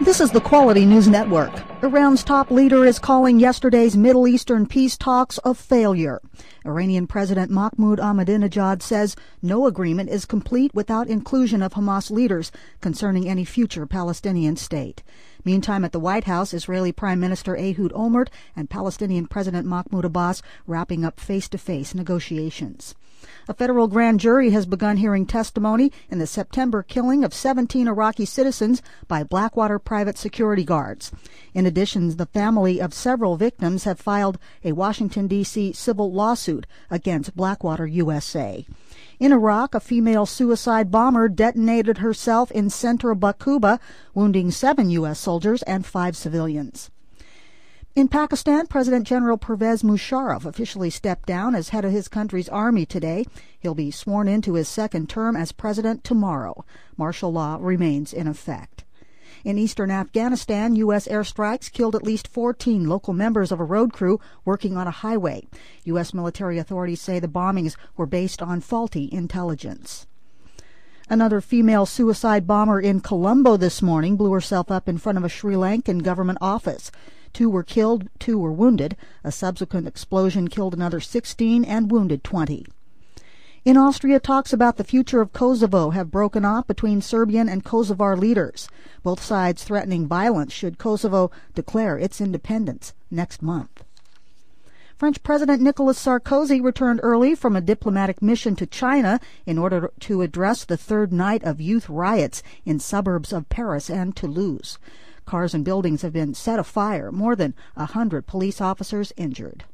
This is the Quality News Network. Iran's top leader is calling yesterday's Middle Eastern peace talks a failure. Iranian President Mahmoud Ahmadinejad says no agreement is complete without inclusion of Hamas leaders concerning any future Palestinian state. Meantime, at the White House, Israeli Prime Minister Ehud Olmert and Palestinian President Mahmoud Abbas wrapping up face-to-face negotiations. A federal grand jury has begun hearing testimony in the September killing of 17 Iraqi citizens by Blackwater private security guards. In addition, the family of several victims have filed a Washington, D.C. civil lawsuit against Blackwater USA. In Iraq, a female suicide bomber detonated herself in Centra Baquba, wounding 7 U.S. soldiers and 5 civilians. In Pakistan, President General Pervez Musharraf officially stepped down as head of his country's army today. He'll be sworn into his second term as president tomorrow. Martial law remains in effect. In eastern Afghanistan, U.S. airstrikes killed at least 14 local members of a road crew working on a highway. U.S. military authorities say the bombings were based on faulty intelligence. Another female suicide bomber in Colombo this morning blew herself up in front of a Sri Lankan government office. 2 were killed, 2 were wounded. A subsequent explosion killed another 16 and wounded 20. In Austria, talks about the future of Kosovo have broken off between Serbian and Kosovar leaders, both sides threatening violence should Kosovo declare its independence next month. French President Nicolas Sarkozy returned early from a diplomatic mission to China in order to address the third night of youth riots in suburbs of Paris and Toulouse. Cars and buildings have been set afire, more than 100 police officers injured.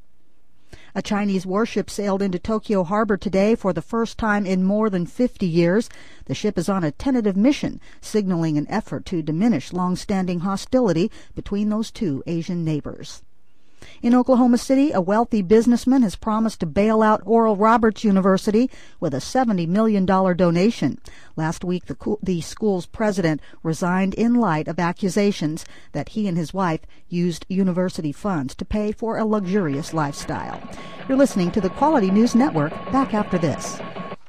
A Chinese warship sailed into Tokyo Harbor today for the first time in more than 50 years. The ship is on a tentative mission, signaling an effort to diminish long-standing hostility between those two Asian neighbors. In Oklahoma City, a wealthy businessman has promised to bail out Oral Roberts University with a $70 million donation. Last week, the school's president resigned in light of accusations that he and his wife used university funds to pay for a luxurious lifestyle. You're listening to the Quality News Network. Back after this.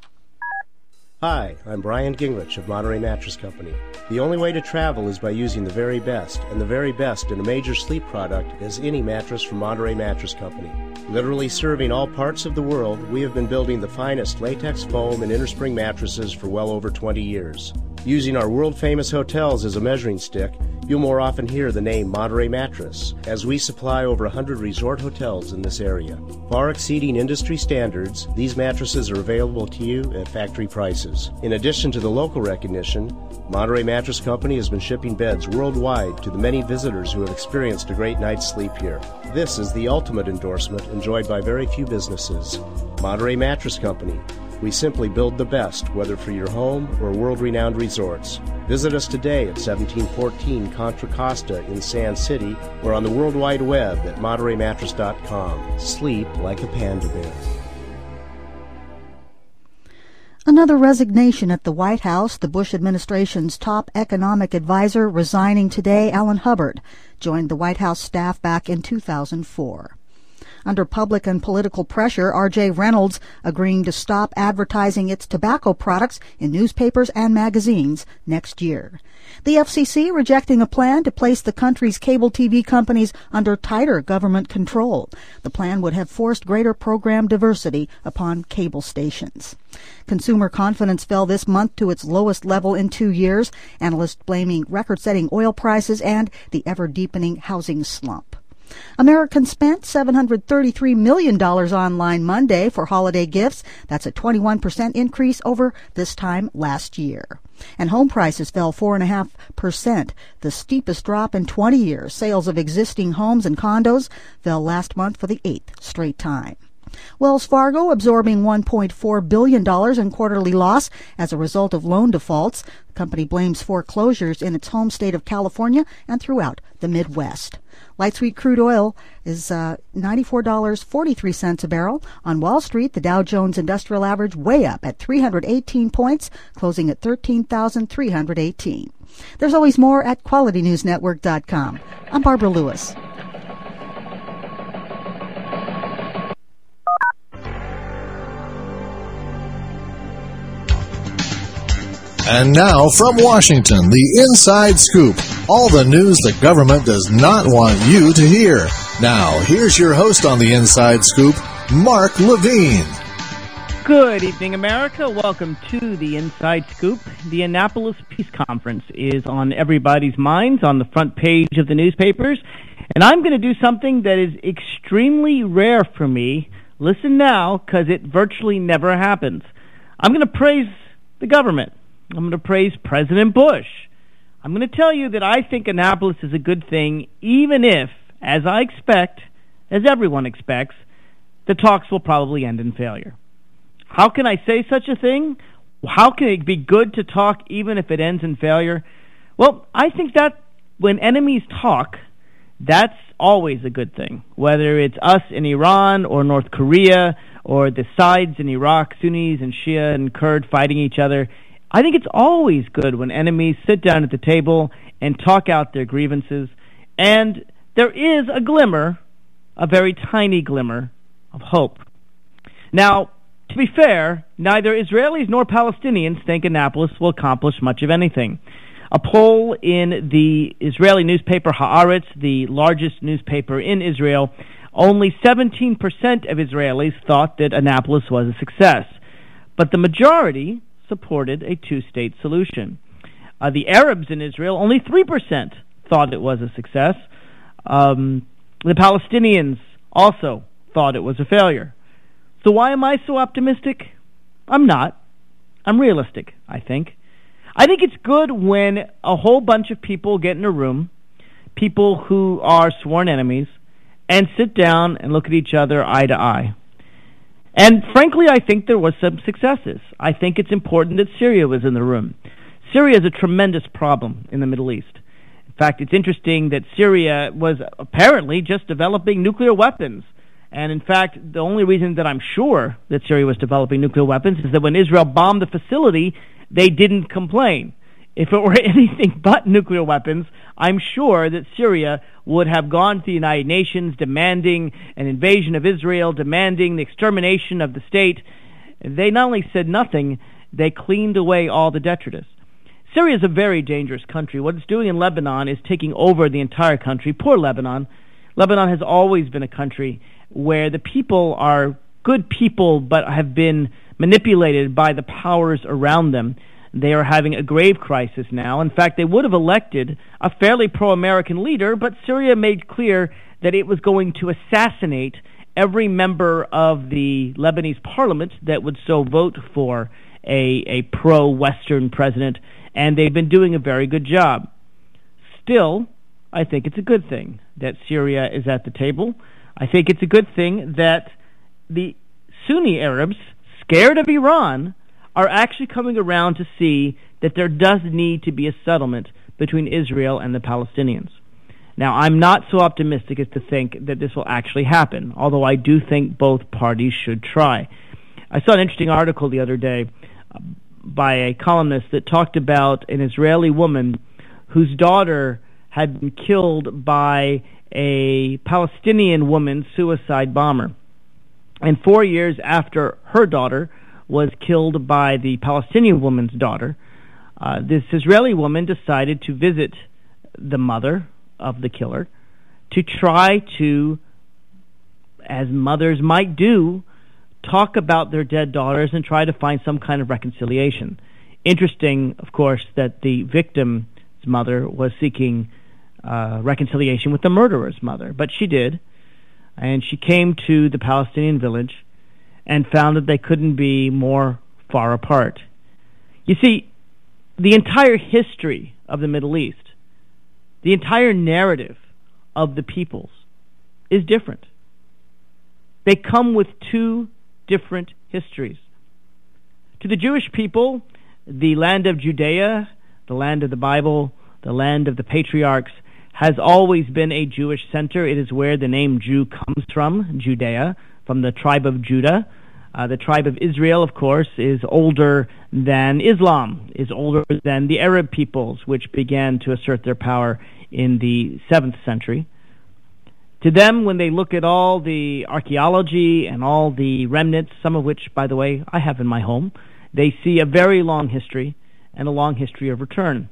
Hi, I'm Brian Gingrich of Monterey Mattress Company. The only way to travel is by using the very best, and the very best in a major sleep product is any mattress from Monterey Mattress Company. Literally serving all parts of the world, we have been building the finest latex foam and innerspring mattresses for well over 20 years. Using our world-famous hotels as a measuring stick, you'll more often hear the name Monterey Mattress, as we supply over 100 resort hotels in this area. Far exceeding industry standards, these mattresses are available to you at factory prices. In addition to the local recognition, Monterey Mattress Company has been shipping beds worldwide to the many visitors who have experienced a great night's sleep here. This is the ultimate endorsement enjoyed by very few businesses. Monterey Mattress Company. We simply build the best, whether for your home or world-renowned resorts. Visit us today at 1714 Contra Costa in Sand City or on the World Wide Web at MontereyMattress.com. Sleep like a panda bear. Another resignation at the White House. The Bush administration's top economic advisor resigning today, Alan Hubbard, joined the White House staff back in 2004. Under public and political pressure, R.J. Reynolds agreeing to stop advertising its tobacco products in newspapers and magazines next year. The FCC rejecting a plan to place the country's cable TV companies under tighter government control. The plan would have forced greater program diversity upon cable stations. Consumer confidence fell this month to its lowest level in 2 years, analysts blaming record-setting oil prices and the ever-deepening housing slump. Americans spent $733 million online Monday for holiday gifts. That's a 21% increase over this time last year. And home prices fell 4.5%, the steepest drop in 20 years. Sales of existing homes and condos fell last month for the 8th straight time. Wells Fargo absorbing $1.4 billion in quarterly loss as a result of loan defaults. The company blames foreclosures in its home state of California and throughout the Midwest. Light sweet crude oil is $94.43 a barrel. On Wall Street, the Dow Jones Industrial Average way up at 318 points, closing at 13,318. There's always more at QualityNewsNetwork.com. I'm Barbara Lewis. And now from Washington, the Inside Scoop. All the news the government does not want you to hear. Now, here's your host on the Inside Scoop, Mark Levine. Good evening, America. Welcome to the Inside Scoop. The Annapolis Peace Conference is on everybody's minds, on the front page of the newspapers. And I'm going to do something that is extremely rare for me. Listen now, because it virtually never happens. I'm going to praise the government. I'm going to praise President Bush. I'm going to tell you that I think Annapolis is a good thing, even if, as I expect, as everyone expects, the talks will probably end in failure. How can I say such a thing? How can it be good to talk even if it ends in failure? Well, I think that when enemies talk, that's always a good thing. Whether it's us in Iran or North Korea or the sides in Iraq, Sunnis and Shia and Kurd fighting each other, I think it's always good when enemies sit down at the table and talk out their grievances. And there is a glimmer, a very tiny glimmer, of hope. Now, to be fair, neither Israelis nor Palestinians think Annapolis will accomplish much of anything. A poll in the Israeli newspaper Haaretz, the largest newspaper in Israel, only 17% of Israelis thought that Annapolis was a success. But the majority supported a two-state solution. The Arabs in Israel, only 3% thought it was a success. The Palestinians also thought it was a failure. So why am I so optimistic? I'm not. I'm realistic, I think. I think it's good when a whole bunch of people get in a room, people who are sworn enemies, and sit down and look at each other eye to eye. And frankly, I think there was some successes. I think it's important that Syria was in the room. Syria is a tremendous problem in the Middle East. In fact, it's interesting that Syria was apparently just developing nuclear weapons. And in fact, the only reason that I'm sure that Syria was developing nuclear weapons is that when Israel bombed the facility, they didn't complain. If it were anything but nuclear weapons, I'm sure that Syria would have gone to the United Nations demanding an invasion of Israel, demanding the extermination of the state. They not only said nothing, they cleaned away all the detritus. Syria is a very dangerous country. What it's doing in Lebanon is taking over the entire country. Poor Lebanon. Lebanon has always been a country where the people are good people but have been manipulated by the powers around them. They are having a grave crisis now. In fact, they would have elected a fairly pro-American leader, but Syria made clear that it was going to assassinate every member of the Lebanese parliament that would so vote for a pro-Western president, and they've been doing a very good job. Still, I think it's a good thing that Syria is at the table. I think it's a good thing that the Sunni Arabs, scared of Iran, are actually coming around to see that there does need to be a settlement between Israel and the Palestinians. Now, I'm not so optimistic as to think that this will actually happen, although I do think both parties should try. I saw an interesting article the other day by a columnist that talked about an Israeli woman whose daughter had been killed by a Palestinian woman suicide bomber. And 4 years after her daughter was killed by the Palestinian woman's daughter, this Israeli woman decided to visit the mother of the killer to try to, as mothers might do, talk about their dead daughters and try to find some kind of reconciliation. Interesting, of course, that the victim's mother was seeking reconciliation with the murderer's mother, but she did, and she came to the Palestinian village and found that they couldn't be more far apart. You see, the entire history of the Middle East, the entire narrative of the peoples is different. They come with two different histories. To the Jewish people, the land of Judea, the land of the Bible, the land of the patriarchs, has always been a Jewish center. It is where the name Jew comes from, Judea, from the tribe of Judah. The tribe of Israel, of course, is older than Islam, is older than the Arab peoples, which began to assert their power in the 7th century. To them, when they look at all the archaeology and all the remnants, some of which, by the way, I have in my home, they see a very long history and a long history of return.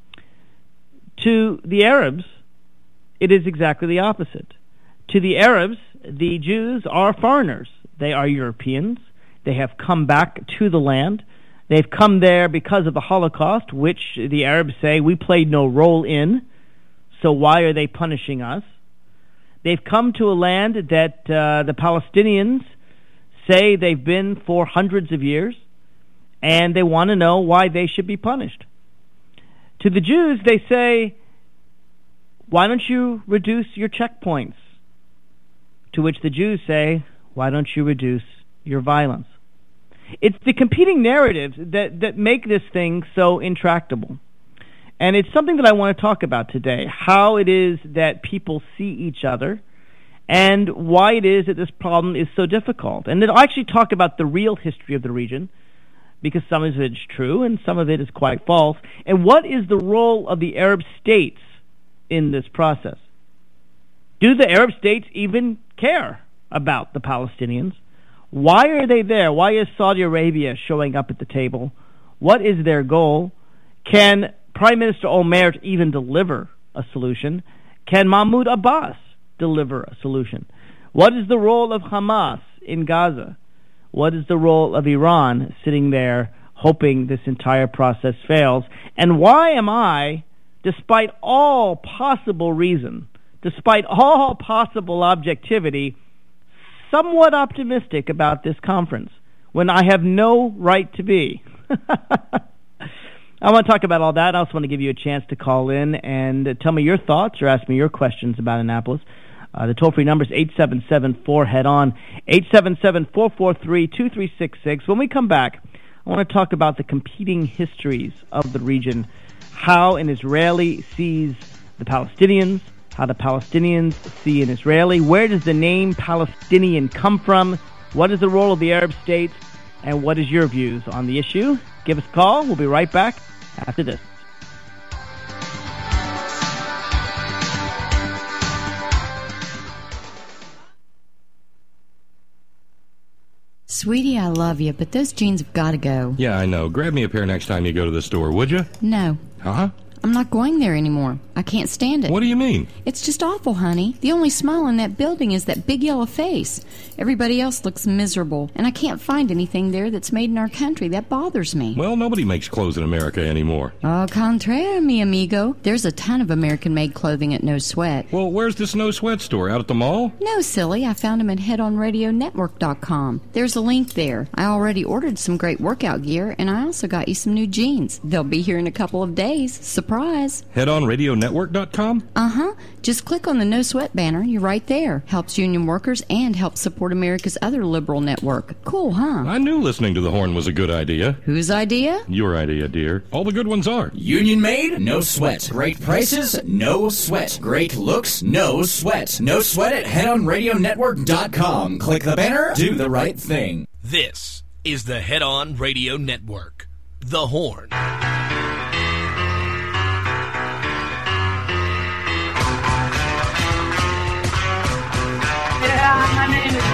To the Arabs, it is exactly the opposite. To the Arabs, the Jews are foreigners. They are Europeans. They have come back to the land. They've come there because of the Holocaust, which the Arabs say we played no role in, so why are they punishing us? They've come to a land that the Palestinians say they've been for hundreds of years, and they want to know why they should be punished. To the Jews, they say, why don't you reduce your checkpoints? To which the Jews say, why don't you reduce your violence? It's the competing narratives that make this thing so intractable. And it's something that I want to talk about today, how it is that people see each other and why it is that this problem is so difficult. And then I'll actually talk about the real history of the region, because some of it is true and some of it is quite false. And what is the role of the Arab states in this process? Do the Arab states even care about the Palestinians? Why are they there? Why is Saudi Arabia showing up at the table? What is their goal? Can Prime Minister Olmert even deliver a solution? Can Mahmoud Abbas deliver a solution? What is the role of Hamas in Gaza? What is the role of Iran sitting there hoping this entire process fails? And why am I, despite all possible reason, despite all possible objectivity, somewhat optimistic about this conference when I have no right to be? I want to talk about all that. I also want to give you a chance to call in and tell me your thoughts or ask me your questions about Annapolis. The toll-free number is 877-4-HEAD-ON, 877-443-2366. When we come back, I want to talk about the competing histories of the region, how an Israeli sees the Palestinians, how the Palestinians see an Israeli. Where does the name Palestinian come from? What is the role of the Arab states? And what is your views on the issue? Give us a call. We'll be right back after this. Sweetie, I love you, but those jeans have got to go. Yeah, I know. Grab me a pair next time you go to the store, would you? No. Huh? I'm not going there anymore. I can't stand it. What do you mean? It's just awful, honey. The only smile in that building is that big yellow face. Everybody else looks miserable, and I can't find anything there that's made in our country. That bothers me. Well, nobody makes clothes in America anymore. Au contraire, mi amigo. There's a ton of American-made clothing at No Sweat. Well, where's this No Sweat store? Out at the mall? No, silly. I found them at headonradionetwork.com. There's a link there. I already ordered some great workout gear, and I also got you some new jeans. They'll be here in a couple of days. Surprise. Headonradionetwork.com? Uh-huh. Just click on the No Sweat banner. You're right there. Helps union workers and helps support America's other liberal network. Cool, huh? I knew listening to the horn was a good idea. Whose idea? Your idea, dear. All the good ones are. Union made, no sweat. Great prices, no sweat. Great looks, no sweat. No sweat at headonradionetwork.com. Click the banner, do the right thing. This is the Head On Radio Network. The Horn. My name is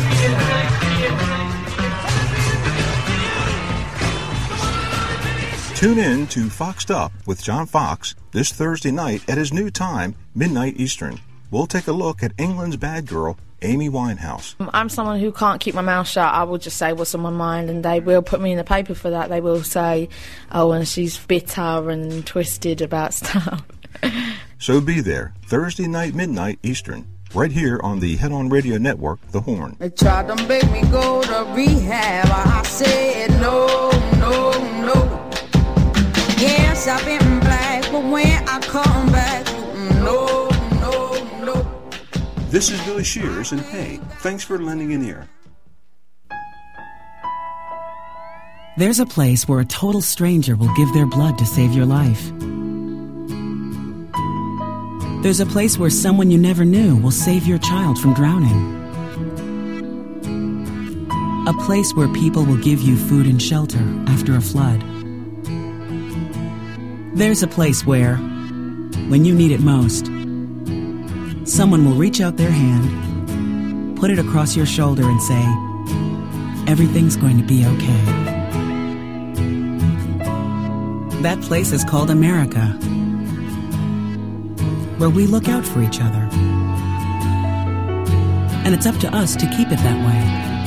Tune in to Foxed Up with John Fox this Thursday night at his new time, midnight Eastern. We'll take a look at England's bad girl, Amy Winehouse. I'm someone who can't keep my mouth shut. I will just say what's on my mind, and they will put me in the paper for that. They will say, oh, and she's bitter and twisted about stuff. So be there, Thursday night, midnight Eastern, right here on the Head On Radio Network, The Horn. They tried to make me go to rehab. I said no, no, no. Yes, I've been black, but when I come back, no, no, no. This is Billy Shears, and hey, thanks for lending an ear. There's a place where a total stranger will give their blood to save your life. There's a place where someone you never knew will save your child from drowning. A place where people will give you food and shelter after a flood. There's a place where, when you need it most, someone will reach out their hand, put it across your shoulder and say, everything's going to be okay. That place is called America, where we look out for each other. And it's up to us to keep it that way.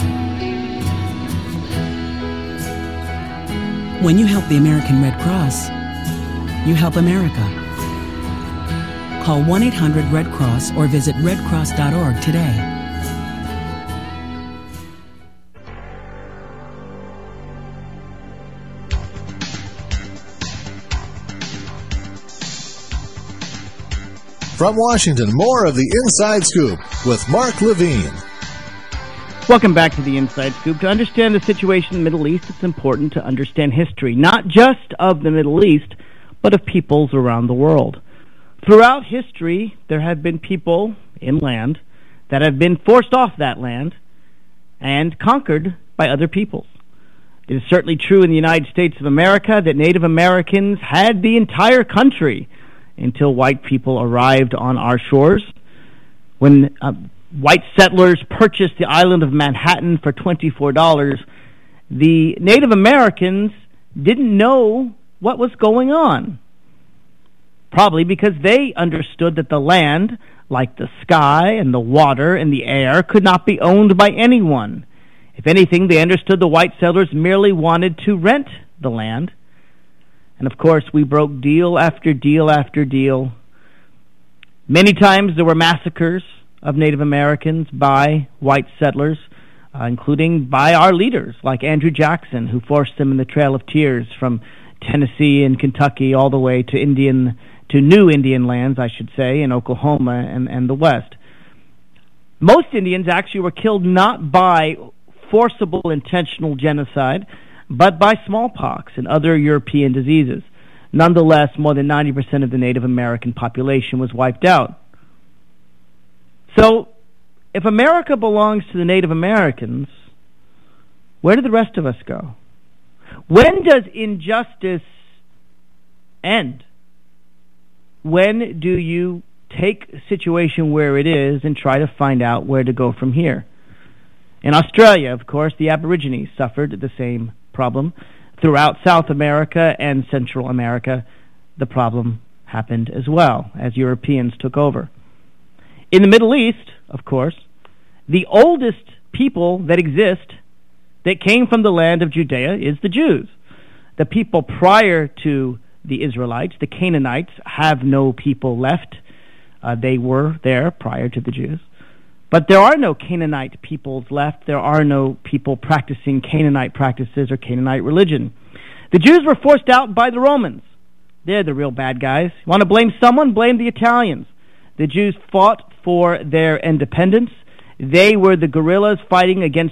When you help the American Red Cross, you help America. Call 1-800-RED-CROSS or visit redcross.org today. From Washington, more of the Inside Scoop with Mark Levine. Welcome back to the Inside Scoop. To understand the situation in the Middle East, it's important to understand history, not just of the Middle East, but of peoples around the world. Throughout history, there have been people in land that have been forced off that land and conquered by other peoples. It is certainly true in the United States of America that Native Americans had the entire country until white people arrived on our shores. When white settlers purchased the island of Manhattan for $24, the Native Americans didn't know what was going on. Probably because they understood that the land, like the sky and the water and the air, could not be owned by anyone. If anything, they understood the white settlers merely wanted to rent the land. And of course, we broke deal after deal after deal. Many times there were massacres of Native Americans by white settlers, including by our leaders, like Andrew Jackson, who forced them in the Trail of Tears from Tennessee and Kentucky all the way to new Indian lands, I should say, in Oklahoma and the West. Most Indians actually were killed not by forcible intentional genocide, but by smallpox and other European diseases. Nonetheless, more than 90% of the Native American population was wiped out. So, if America belongs to the Native Americans, where do the rest of us go? When does injustice end? When do you take a situation where it is and try to find out where to go from here? In Australia, of course, the Aborigines suffered the same problem. Throughout South America and Central America, the problem happened as well as Europeans took over. In the Middle East, of course, the oldest people that exist that came from the land of Judea is the Jews. The people prior to the Israelites, the Canaanites, have no people left. They were there prior to the Jews. But there are no Canaanite peoples left. There are no people practicing Canaanite practices or Canaanite religion. The Jews were forced out by the Romans. They're the real bad guys. You want to blame someone? Blame the Italians. The Jews fought for their independence. They were the guerrillas fighting against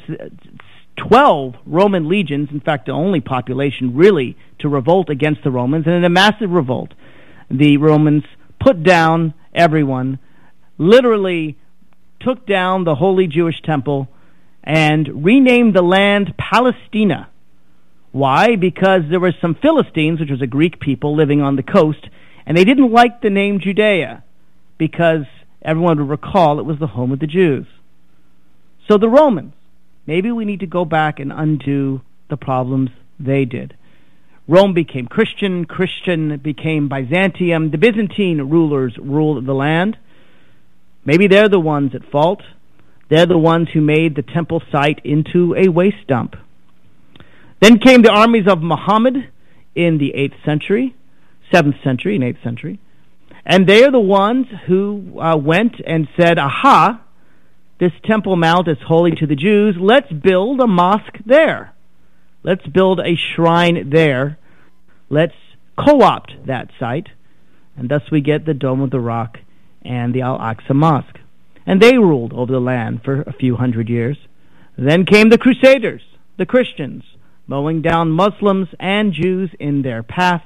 12 Roman legions, in fact, the only population really to revolt against the Romans. And in a massive revolt, the Romans put down everyone, literally took down the holy Jewish temple, and renamed the land Palestina. Why? Because there were some Philistines, which was a Greek people living on the coast, and they didn't like the name Judea because everyone would recall it was the home of the Jews. So the Romans, maybe we need to go back and undo the problems they did. Rome became Christian, Christian became Byzantium, the Byzantine rulers ruled the land. Maybe they're the ones at fault. They're the ones who made the temple site into a waste dump. Then came the armies of Muhammad in the 8th century, 7th century and 8th century. And they are the ones who went and said, aha, this Temple Mount is holy to the Jews. Let's build a mosque there. Let's build a shrine there. Let's co-opt that site. And thus we get the Dome of the Rock and the Al-Aqsa Mosque. And they ruled over the land for a few hundred years. Then came the Crusaders, the Christians, mowing down Muslims and Jews in their path.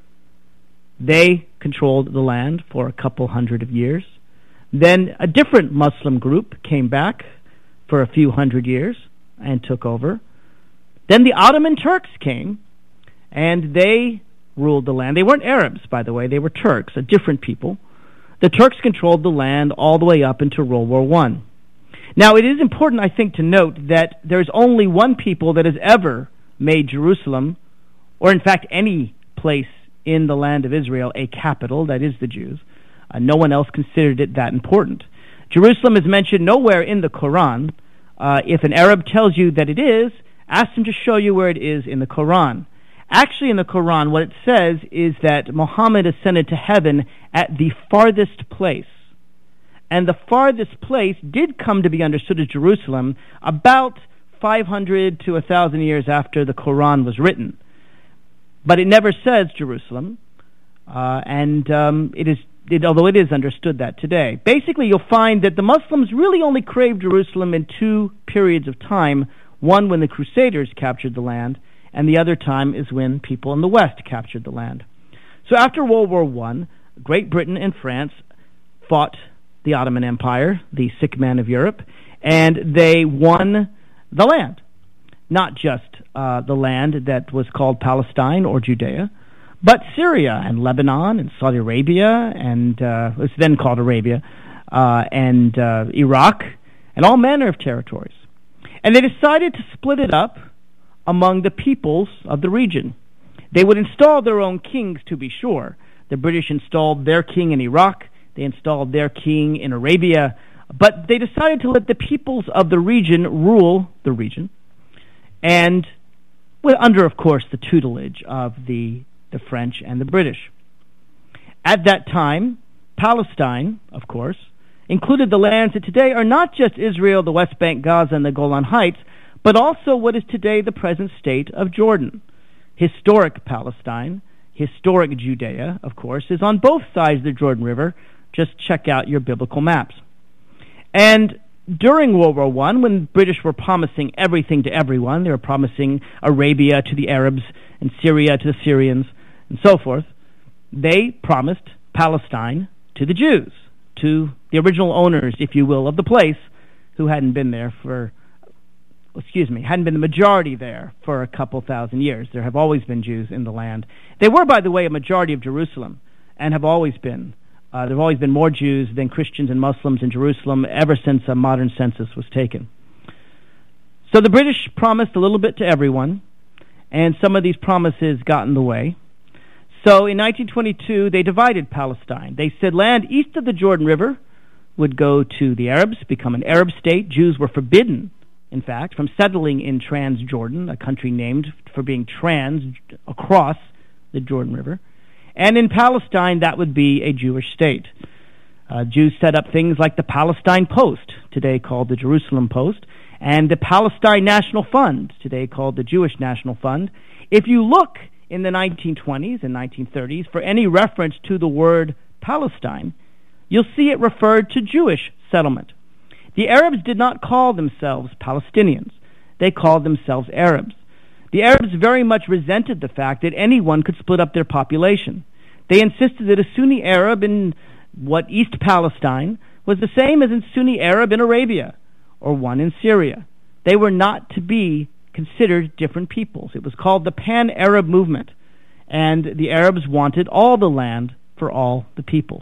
They controlled the land for a couple hundred of years. Then a different Muslim group came back for a few hundred years and took over. Then the Ottoman Turks came, and they ruled the land. They weren't Arabs, by the way. They were Turks, a different people. The Turks controlled the land all the way up into World War I. Now, it is important, I think, to note that there's only one people that has ever made Jerusalem, or in fact any place in the land of Israel a capital, that is the Jews. No one else considered it that important. Jerusalem is mentioned nowhere in the Quran. If an Arab tells you that it is, ask him to show you where it is in the Quran. Actually, in the Quran, what it says is that Muhammad ascended to heaven at the farthest place. And the farthest place did come to be understood as Jerusalem about 500 to 1,000 years after the Quran was written. But it never says Jerusalem, although it is understood that today. Basically, you'll find that the Muslims really only crave Jerusalem in two periods of time, one when the Crusaders captured the land, and the other time is when people in the West captured the land. So after World War I, Great Britain and France fought the Ottoman Empire, the sick man of Europe, and they won the land. Not just the land that was called Palestine or Judea, but Syria and Lebanon and Saudi Arabia and it was then called Arabia and Iraq and all manner of territories. And they decided to split it up among the peoples of the region. They would install their own kings, to be sure. The British installed their king in Iraq. They installed their king in Arabia. But they decided to let the peoples of the region rule the region, and under, of course, the tutelage of the French and the British. At that time, Palestine, of course, included the lands that today are not just Israel, the West Bank, Gaza, and the Golan Heights, but also what is today the present state of Jordan. Historic Palestine, historic Judea, of course, is on both sides of the Jordan River. Just check out your biblical maps. And during World War I, when the British were promising everything to everyone, they were promising Arabia to the Arabs and Syria to the Syrians and so forth, they promised Palestine to the Jews, to the original owners, if you will, of the place, who hadn't been the majority there for a couple thousand years. There have always been Jews in the land. They were, by the way, a majority of Jerusalem, and have always been. There have always been more Jews than Christians and Muslims in Jerusalem ever since a modern census was taken. So the British promised a little bit to everyone, and some of these promises got in the way. So in 1922, they divided Palestine. They said land east of the Jordan River would go to the Arabs, become an Arab state. Jews were forbidden, in fact, from settling in Transjordan, a country named for being trans across the Jordan River. And in Palestine, that would be a Jewish state. Jews set up things like the Palestine Post, today called the Jerusalem Post, and the Palestine National Fund, today called the Jewish National Fund. If you look in the 1920s and 1930s for any reference to the word Palestine, you'll see it referred to Jewish settlement. The Arabs did not call themselves Palestinians. They called themselves Arabs. The Arabs very much resented the fact that anyone could split up their population. They insisted that a Sunni Arab in East Palestine was the same as a Sunni Arab in Arabia or one in Syria. They were not to be considered different peoples. It was called the Pan-Arab movement, and the Arabs wanted all the land for all the peoples.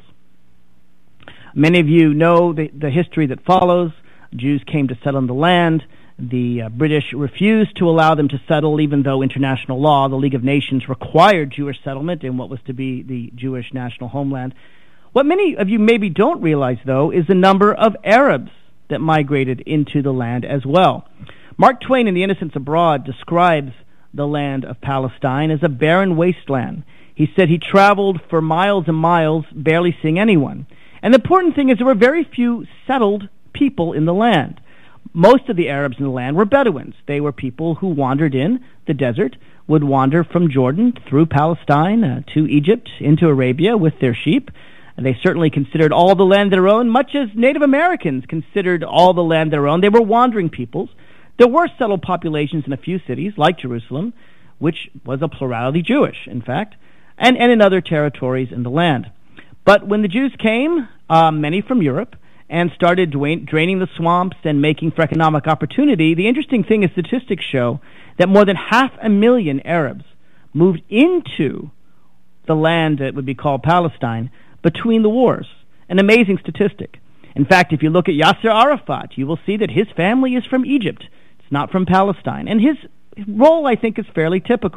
Many of you know the history that follows. Jews came to settle on the land. The British refused to allow them to settle, even though international law, the League of Nations, required Jewish settlement in what was to be the Jewish national homeland. What many of you maybe don't realize, though, is the number of Arabs that migrated into the land as well. Mark Twain in The Innocents Abroad describes the land of Palestine as a barren wasteland. He said he traveled for miles and miles, barely seeing anyone. And the important thing is there were very few settled people in the land. Most of the Arabs in the land were Bedouins. They were people who wandered in the desert, would wander from Jordan through Palestine to Egypt, into Arabia with their sheep. And they certainly considered all the land their own, much as Native Americans considered all the land their own. They were wandering peoples. There were settled populations in a few cities, like Jerusalem, which was a plurality Jewish, in fact, and in other territories in the land. But when the Jews came, many from Europe, and started draining the swamps and making for economic opportunity, the interesting thing is statistics show that more than 500,000 Arabs moved into the land that would be called Palestine between the wars. An amazing statistic. In fact, if you look at Yasser Arafat, you will see that his family is from Egypt. It's not from Palestine. And his role, I think, is fairly typical.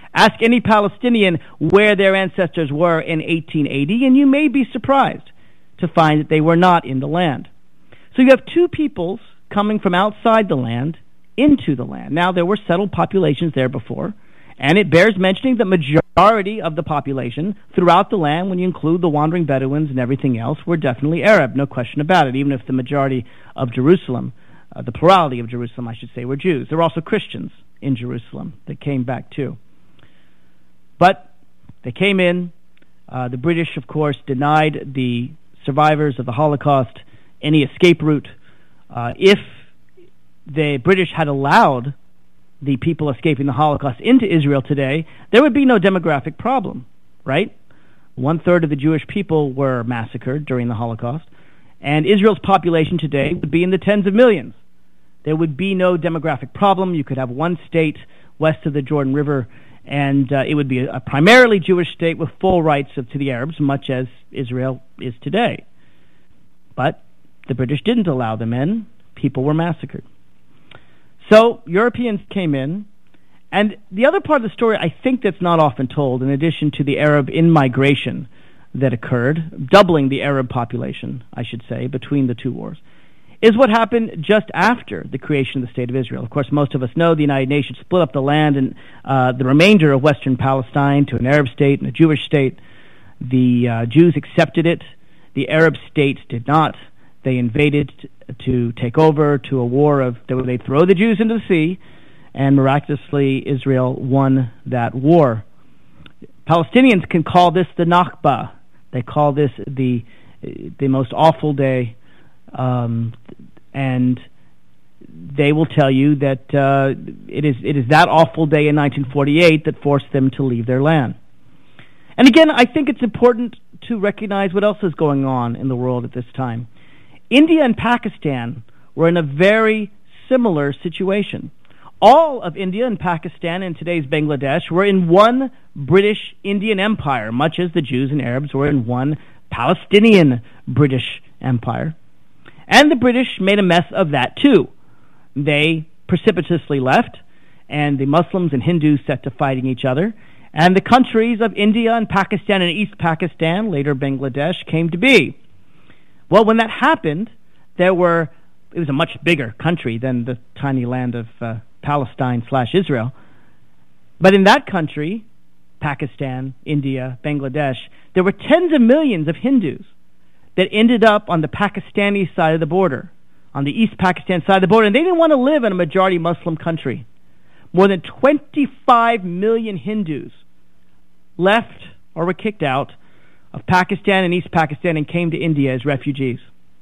Ask any Palestinian where their ancestors were in 1880, and you may be surprised to find that they were not in the land. So you have two peoples coming from outside the land into the land. Now, there were settled populations there before, and it bears mentioning the majority of the population throughout the land, when you include the wandering Bedouins and everything else, were definitely Arab, no question about it, even if the majority of Jerusalem, the plurality of Jerusalem, I should say, were Jews. There were also Christians in Jerusalem that came back too. But they came in. The British, of course, denied the survivors of the Holocaust any escape route. If the British had allowed the people escaping the Holocaust into Israel today, there would be no demographic problem, right? 1/3 of the Jewish people were massacred during the Holocaust, and Israel's population today would be in the tens of millions. There would be no demographic problem. You could have one state west of the Jordan River, and it would be a primarily Jewish state with full rights to the Arabs, much as Israel is today. But the British didn't allow them in. People were massacred. So Europeans came in, and the other part of the story I think that's not often told, in addition to the Arab in-migration that occurred, doubling the Arab population, I should say, between the two wars, is what happened just after the creation of the State of Israel. Of course, most of us know the United Nations split up the land and the remainder of Western Palestine to an Arab state and a Jewish state. The Jews accepted it. The Arab states did not. They invaded to take over, to a war of they throw the Jews into the sea, and miraculously Israel won that war. Palestinians can call this the Nakba. They call this the most awful day, and they will tell you that it is that awful day in 1948 that forced them to leave their land. And again, I think it's important to recognize what else is going on in the world at this time. India and Pakistan were in a very similar situation. All of India and Pakistan and today's Bangladesh were in one British Indian Empire, much as the Jews and Arabs were in one Palestinian British Empire. And the British made a mess of that too. They precipitously left, and the Muslims and Hindus set to fighting each other, and the countries of India and Pakistan and East Pakistan, later Bangladesh, came to be. Well, when that happened, it was a much bigger country than the tiny land of Palestine/Israel. But in that country, Pakistan, India, Bangladesh, there were tens of millions of Hindus that ended up on the Pakistani side of the border, on the East Pakistan side of the border, and they didn't want to live in a majority Muslim country. More than 25 million Hindus left or were kicked out of Pakistan and East Pakistan and came to India as refugees.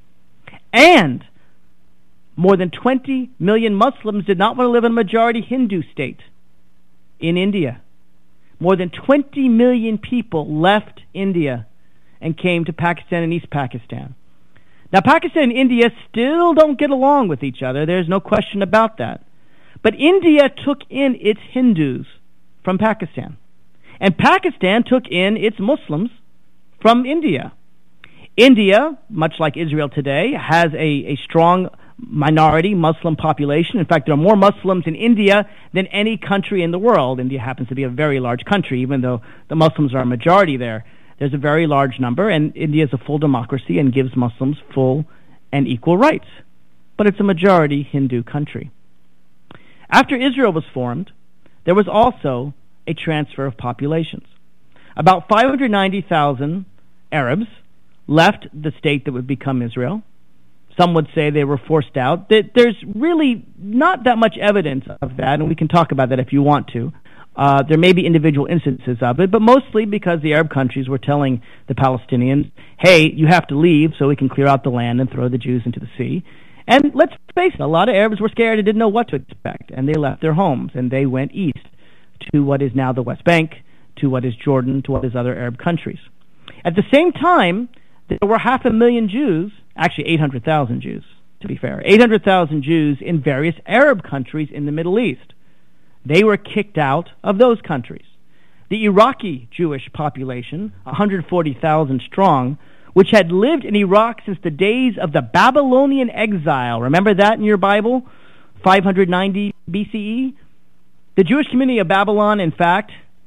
And more than 20 million Muslims did not want to live in a majority Hindu state in India. More than 20 million people left India and came to Pakistan and East Pakistan. Now, Pakistan and India still don't get along with each other. There's no question about that. But India took in its Hindus from Pakistan. And Pakistan took in its Muslims from India. India, much like Israel today, has a strong minority Muslim population. In fact, there are more Muslims in India than any country in the world. India happens to be a very large country, even though the Muslims are a majority there. There's a very large number, and India is a full democracy and gives Muslims full and equal rights. But it's a majority Hindu country. After Israel was formed, there was also a transfer of populations. About 590,000 Arabs left the state that would become Israel. Some would say they were forced out. There's really not that much evidence of that, and we can talk about that if you want to. There may be individual instances of it, but mostly because the Arab countries were telling the Palestinians, hey, you have to leave so we can clear out the land and throw the Jews into the sea. And let's face it, a lot of Arabs were scared and didn't know what to expect, and they left their homes, and they went east to what is now the West Bank, to what is Jordan, to what is other Arab countries. At the same time, there were 500,000 Jews, actually 800,000 Jews, to be fair, 800,000 Jews in various Arab countries in the Middle East. They were kicked out of those countries. The Iraqi Jewish population, 140,000 strong, which had lived in Iraq since the days of the Babylonian exile. Remember that in your Bible? 590 BCE? The Jewish community of Babylon, in fact,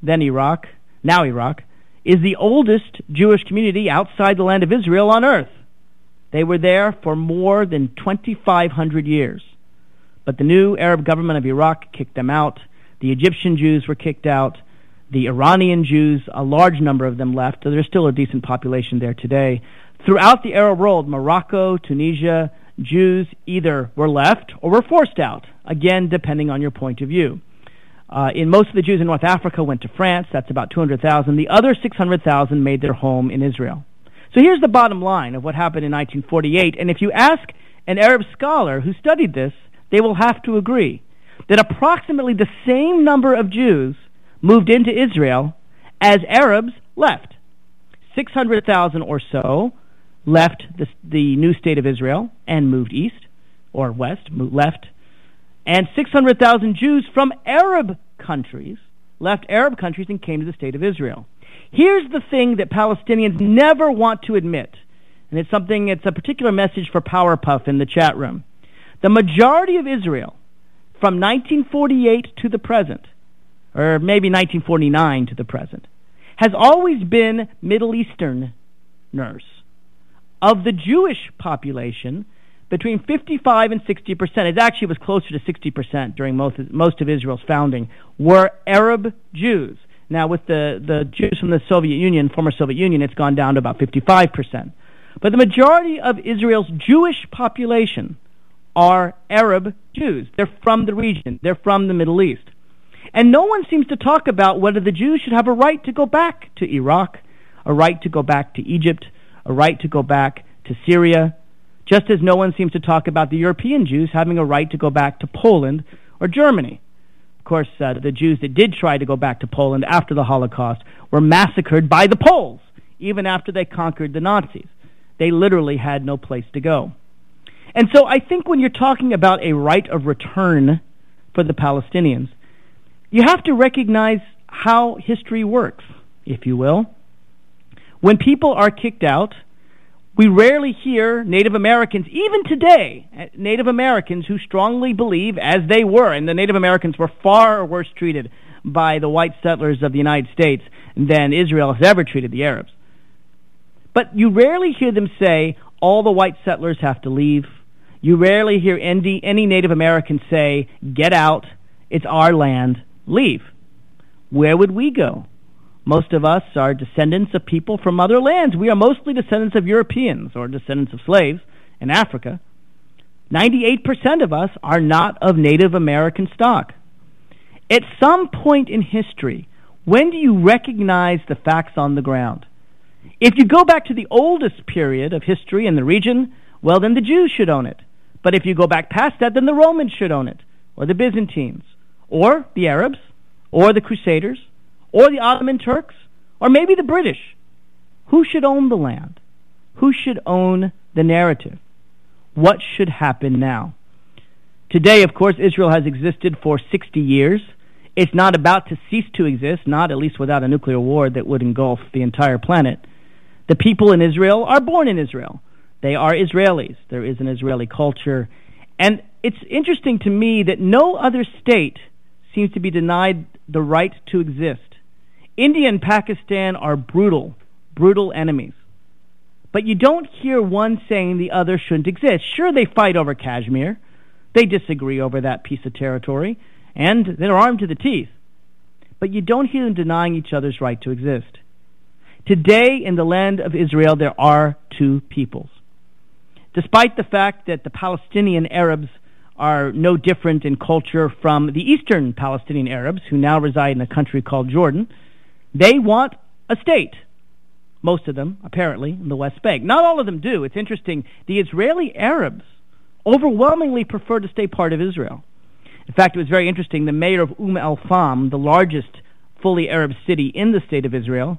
then Iraq, now Iraq, is the oldest Jewish community outside the land of Israel on earth. They were there for more than 2,500 years. But the new Arab government of Iraq kicked them out. The Egyptian Jews were kicked out. The Iranian Jews, a large number of them left. There's still a decent population there today. Throughout the Arab world, Morocco, Tunisia, Jews either were left or were forced out, again, depending on your point of view. In most of the Jews in North Africa went to France. That's about 200,000. The other 600,000 made their home in Israel. So here's the bottom line of what happened in 1948. And if you ask an Arab scholar who studied this, they will have to agree that approximately the same number of Jews moved into Israel as Arabs left. 600,000 or so left the new state of Israel and moved east or west, left. And 600,000 Jews from Arab countries left Arab countries and came to the state of Israel. Here's the thing that Palestinians never want to admit, and it's a particular message for Powerpuff in the chat room. The majority of Israel from 1948 to the present, or maybe 1949 to the present, has always been Middle Easterners. Of the Jewish population, between 55 and 60%, it actually was closer to 60% during most of Israel's founding, were Arab Jews. Now, with the Jews from the Soviet Union, former Soviet Union, it's gone down to about 55%. But the majority of Israel's Jewish population are Arab Jews. They're from the region. They're from the Middle East. And no one seems to talk about whether the Jews should have a right to go back to Iraq, a right to go back to Egypt, a right to go back to Syria, just as no one seems to talk about the European Jews having a right to go back to Poland or Germany. Of course, the Jews that did try to go back to Poland after the Holocaust were massacred by the Poles, even after they conquered the Nazis. They literally had no place to go. And so I think when you're talking about a right of return for the Palestinians, you have to recognize how history works, if you will. When people are kicked out, we rarely hear Native Americans, even today, Native Americans who strongly believe, as they were, and the Native Americans were far worse treated by the white settlers of the United States than Israel has ever treated the Arabs. But you rarely hear them say, all the white settlers have to leave. You rarely hear any Native American say, get out, it's our land, leave. Where would we go? Most of us are descendants of people from other lands. We are mostly descendants of Europeans or descendants of slaves in Africa. 98% of us are not of Native American stock. At some point in history, when do you recognize the facts on the ground? If you go back to the oldest period of history in the region, well, then the Jews should own it. But if you go back past that, then the Romans should own it, or the Byzantines, or the Arabs, or the Crusaders, or the Ottoman Turks, or maybe the British. Who should own the land? Who should own the narrative? What should happen now? Today, of course, Israel has existed for 60 years. It's not about to cease to exist, not at least without a nuclear war that would engulf the entire planet. The people in Israel are born in Israel. They are Israelis. There is an Israeli culture. And it's interesting to me that no other state seems to be denied the right to exist. India and Pakistan are brutal enemies. But you don't hear one saying the other shouldn't exist. Sure, they fight over Kashmir. They disagree over that piece of territory, and they're armed to the teeth. But you don't hear them denying each other's right to exist. Today, in the land of Israel, there are two peoples. Despite the fact that the Palestinian Arabs are no different in culture from the Eastern Palestinian Arabs, who now reside in a country called Jordan, they want a state. Most of them, apparently, in the West Bank. Not all of them do. It's interesting. The Israeli Arabs overwhelmingly prefer to stay part of Israel. In fact, it was very interesting. The mayor of al-Fam, the largest fully Arab city in the state of Israel,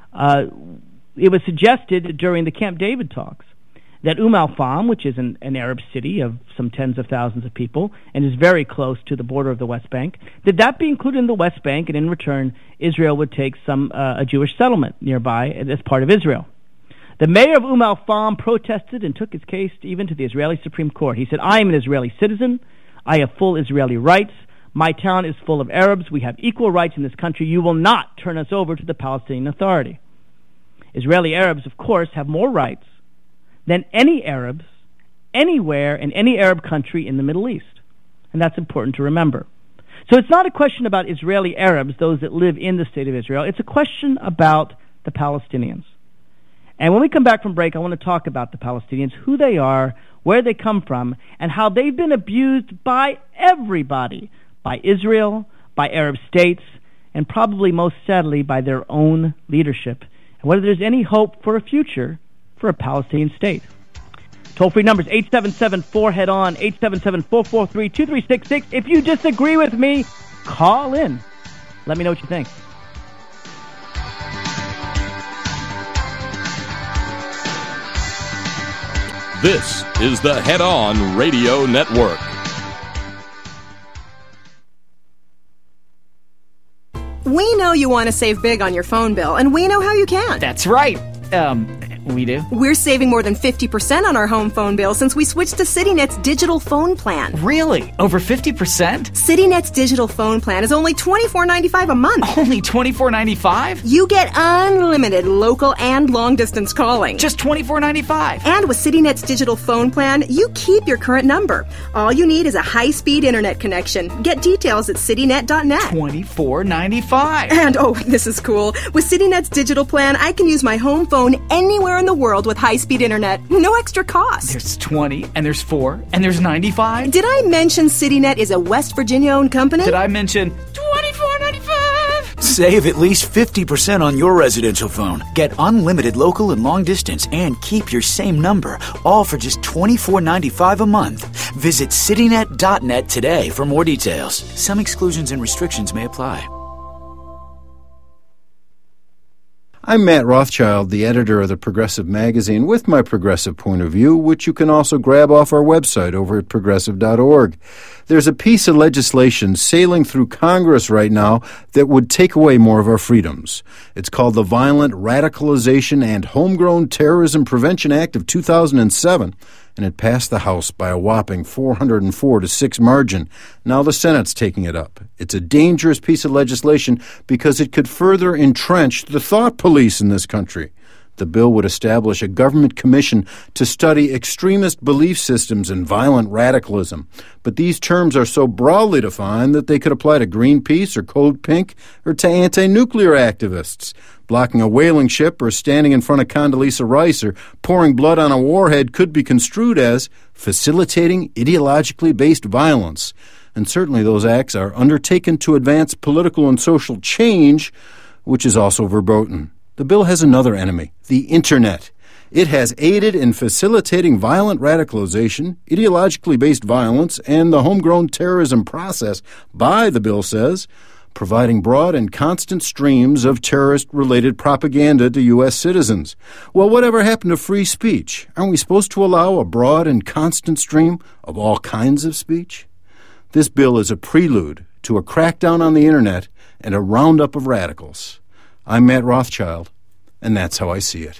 it was suggested during the Camp David talks that al-Fam, which is an Arab city of some tens of thousands of people and is very close to the border of the West Bank, that be included in the West Bank, and in return, Israel would take a Jewish settlement nearby as part of Israel. The mayor of al-Fam protested and took his case even to the Israeli Supreme Court. He said, I am an Israeli citizen. I have full Israeli rights. My town is full of Arabs. We have equal rights in this country. You will not turn us over to the Palestinian Authority. Israeli Arabs, of course, have more rights than any Arabs anywhere in any Arab country in the Middle East. And that's important to remember. So it's not a question about Israeli Arabs, those that live in the state of Israel. It's a question about the Palestinians. And when we come back from break, I want to talk about the Palestinians, who they are, where they come from, and how they've been abused by everybody, by Israel, by Arab states, and probably most sadly by their own leadership, and whether there's any hope for a future for a Palestinian state. Toll-free numbers, 877-4-HEAD-ON, 877-443-2366. If you disagree with me, call in. Let me know what you think. This is the Head On Radio Network. We know you want to save big on your phone bill, and we know how you can. That's right. We do? We're saving more than 50% on our home phone bill since we switched to CityNet's digital phone plan. Really? Over 50%? CityNet's digital phone plan is only $24.95 a month. Only $24.95? You get unlimited local and long-distance calling. Just $24.95? And with CityNet's digital phone plan, you keep your current number. All you need is a high-speed internet connection. Get details at citynet.net. $24.95? And, oh, this is cool. With CityNet's digital plan, I can use my home phone anywhere in the world with high-speed internet. No extra cost. There's 20, and there's 4, and there's 95. Did I mention CityNet is a West Virginia-owned company? Did I mention $24.95? Save at least 50% on your residential phone. Get unlimited local and long distance and keep your same number, all for just $24.95 a month. Visit citynet.net today for more details. Some exclusions and restrictions may apply. I'm Matt Rothschild, the editor of the Progressive Magazine, with my progressive point of view, which you can also grab off our website over at progressive.org. There's a piece of legislation sailing through Congress right now that would take away more of our freedoms. It's called the Violent Radicalization and Homegrown Terrorism Prevention Act of 2007. And it passed the House by a whopping 404-6 margin. Now the Senate's taking it up. It's a dangerous piece of legislation because it could further entrench the thought police in this country. The bill would establish a government commission to study extremist belief systems and violent radicalism. But these terms are so broadly defined that they could apply to Greenpeace or Code Pink or to anti-nuclear activists. Blocking a whaling ship or standing in front of Condoleezza Rice or pouring blood on a warhead could be construed as facilitating ideologically based violence. And certainly those acts are undertaken to advance political and social change, which is also verboten. The bill has another enemy, the Internet. It has aided in facilitating violent radicalization, ideologically based violence, and the homegrown terrorism process by, the bill says, providing broad and constant streams of terrorist-related propaganda to U.S. citizens. Well, whatever happened to free speech? Aren't we supposed to allow a broad and constant stream of all kinds of speech? This bill is a prelude to a crackdown on the Internet and a roundup of radicals. I'm Matt Rothschild, and that's how I see it.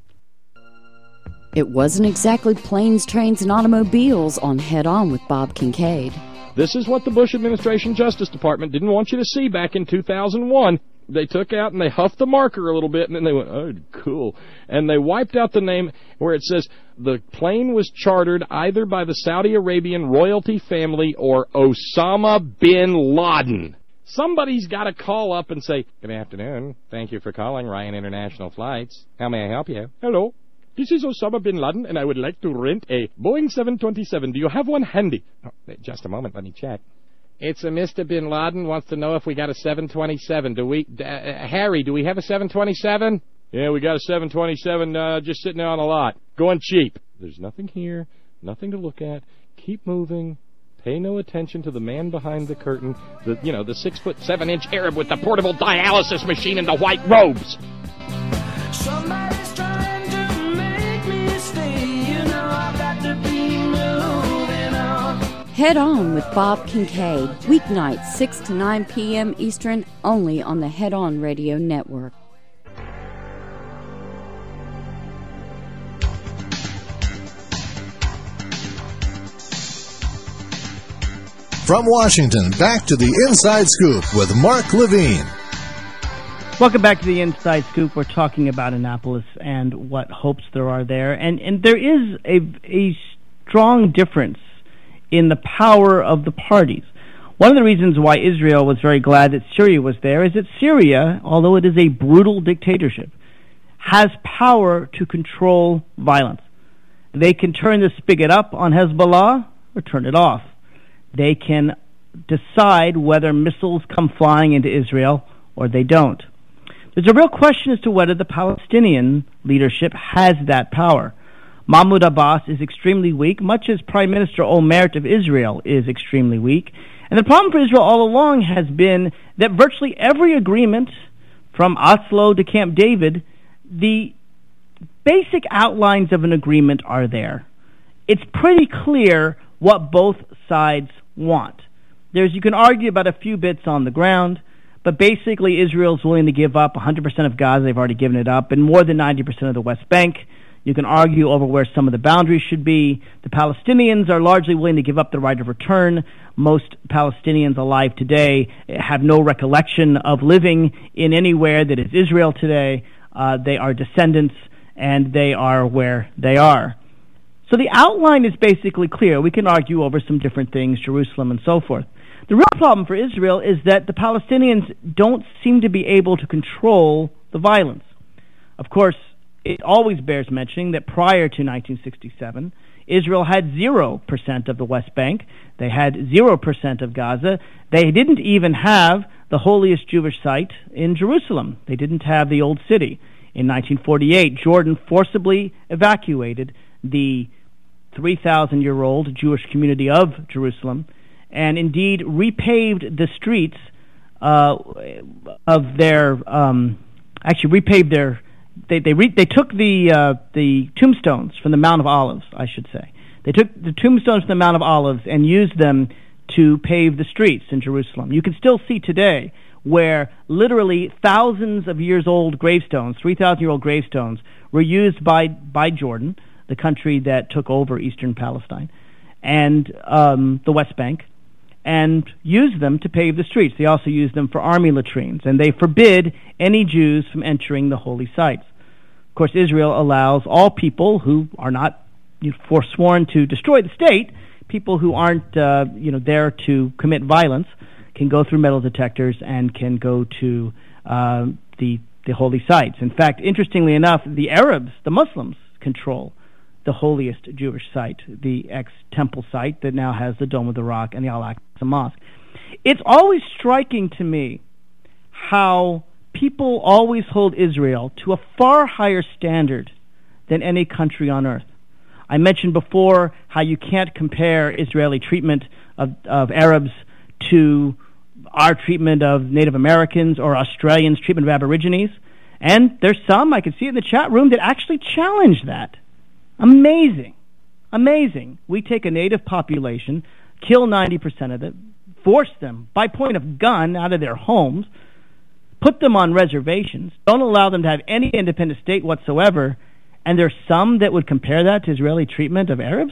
It wasn't exactly planes, trains, and automobiles on Head On with Bob Kincaid. This is what the Bush administration Justice Department didn't want you to see back in 2001. They took out and they huffed the marker a little bit, and then they went, oh, cool. And they wiped out the name where it says the plane was chartered either by the Saudi Arabian royalty family or Osama bin Laden. Somebody's got to call up and say, good afternoon. Thank you for calling Ryan International Flights. How may I help you? Hello. This is Osama bin Laden, and I would like to rent a Boeing 727. Do you have one handy? Oh, just a moment. Let me check. It's a Mr. bin Laden wants to know if we got a 727. Harry, do we have a 727? Yeah, we got a 727 just sitting there on the lot. Going cheap. There's nothing here. Nothing to look at. Keep moving. Pay no attention to the man behind the curtain, the 6'7" Arab with the portable dialysis machine and the white robes. Somebody's trying to make me stay, I've got to be moving on. Head On with Bob Kincaid, weeknights 6 to 9 p.m. Eastern, only on the Head On Radio Network. From Washington, back to the Inside Scoop with Mark Levine. Welcome back to the Inside Scoop. We're talking about Annapolis and what hopes there are there. And there is a strong difference in the power of the parties. One of the reasons why Israel was very glad that Syria was there is that Syria, although it is a brutal dictatorship, has power to control violence. They can turn the spigot up on Hezbollah or turn it off. They can decide whether missiles come flying into Israel or they don't. There's a real question as to whether the Palestinian leadership has that power. Mahmoud Abbas is extremely weak, much as Prime Minister Olmert of Israel is extremely weak. And the problem for Israel all along has been that virtually every agreement, from Oslo to Camp David, the basic outlines of an agreement are there. It's pretty clear what both sides want. You can argue about a few bits on the ground, but basically Israel's willing to give up 100% of Gaza. They've already given it up, and more than 90% of the West Bank. You can argue over where some of the boundaries should be. The Palestinians are largely willing to give up the right of return. Most Palestinians alive today have no recollection of living in anywhere that is Israel today. They are descendants, and they are where they are. So the outline is basically clear. We can argue over some different things, Jerusalem and so forth. The real problem for Israel is that the Palestinians don't seem to be able to control the violence. Of course, it always bears mentioning that prior to 1967, Israel had 0% of the West Bank. They had 0% of Gaza. They didn't even have the holiest Jewish site in Jerusalem. They didn't have the Old City. In 1948, Jordan forcibly evacuated the 3,000-year-old Jewish community of Jerusalem and indeed repaved the streets of their repaved their. They took the tombstones from the Mount of Olives, I should say. They took the tombstones from the Mount of Olives and used them to pave the streets in Jerusalem. You can still see today where literally thousands of years old gravestones, 3,000-year-old gravestones, were used by Jordan, the country that took over eastern Palestine, and the West Bank, and used them to pave the streets. They also used them for army latrines, and they forbid any Jews from entering the holy sites. Of course, Israel allows all people who are not forsworn to destroy the state, people who aren't there to commit violence, can go through metal detectors and can go to the holy sites. In fact, interestingly enough, the Arabs, the Muslims, control the holiest Jewish site, the ex-temple site that now has the Dome of the Rock and the Al-Aqsa Mosque. It's always striking to me how people always hold Israel to a far higher standard than any country on earth. I mentioned before how you can't compare Israeli treatment of Arabs to our treatment of Native Americans or Australians' treatment of Aborigines. And there's some, I can see in the chat room, that actually challenge that. Amazing. Amazing. We take a native population, kill 90% of them, force them by point of gun out of their homes, put them on reservations, don't allow them to have any independent state whatsoever, and there's some that would compare that to Israeli treatment of Arabs?